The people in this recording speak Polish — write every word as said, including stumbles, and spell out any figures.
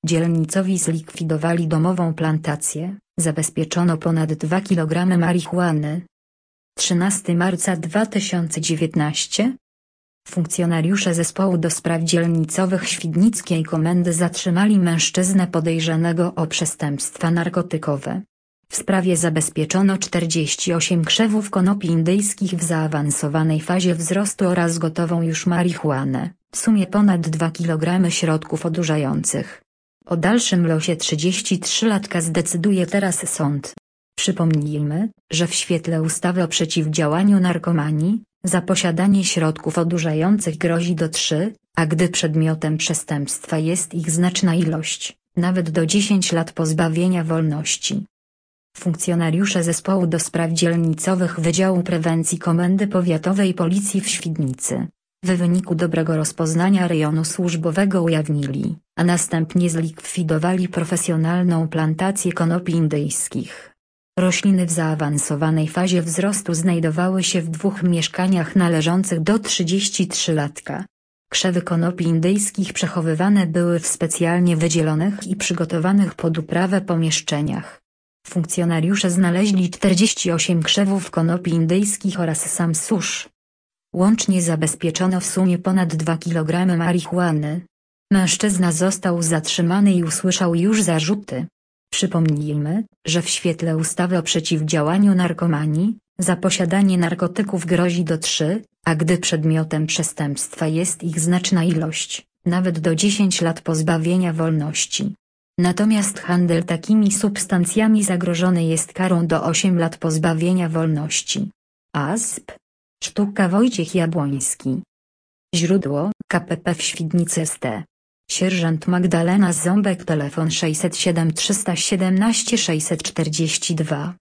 Dzielnicowi zlikwidowali domową plantację, zabezpieczono ponad dwa kilogramy marihuany. trzynastego marca dwa tysiące dziewiętnastego. Funkcjonariusze Zespołu do Spraw Dzielnicowych Świdnickiej Komendy zatrzymali mężczyznę podejrzanego o przestępstwa narkotykowe. W sprawie zabezpieczono czterdzieści osiem krzewów konopi indyjskich w zaawansowanej fazie wzrostu oraz gotową już marihuanę, w sumie ponad dwa kilogramy środków odurzających. O dalszym losie trzydziestotrzylatka zdecyduje teraz sąd. Przypomnijmy, że w świetle ustawy o przeciwdziałaniu narkomanii, za posiadanie środków odurzających grozi do trzy, a gdy przedmiotem przestępstwa jest ich znaczna ilość, nawet do dziesięć lat pozbawienia wolności. Funkcjonariusze Zespołu do Spraw Dzielnicowych Wydziału Prewencji Komendy Powiatowej Policji w Świdnicy, w wyniku dobrego rozpoznania rejonu służbowego ujawnili, a następnie zlikwidowali profesjonalną plantację konopi indyjskich. Rośliny w zaawansowanej fazie wzrostu znajdowały się w dwóch mieszkaniach należących do trzydziestotrzylatka. Krzewy konopi indyjskich przechowywane były w specjalnie wydzielonych i przygotowanych pod uprawę pomieszczeniach. Funkcjonariusze znaleźli czterdzieści osiem krzewów konopi indyjskich oraz sam susz. Łącznie zabezpieczono w sumie ponad dwa kilogramy marihuany. Mężczyzna został zatrzymany i usłyszał już zarzuty. Przypomnijmy, że w świetle ustawy o przeciwdziałaniu narkomanii, za posiadanie narkotyków grozi do trzy, a gdy przedmiotem przestępstwa jest ich znaczna ilość, nawet do dziesięć lat pozbawienia wolności. Natomiast handel takimi substancjami zagrożony jest karą do ośmiu lat pozbawienia wolności. A S P. Sztuka Wojciech Jabłoński. Źródło: K P P w Świdnicy S T. Sierżant Magdalena Ząbek. Telefon sześćset siedem trzysta siedemnaście sześćset czterdzieści dwa.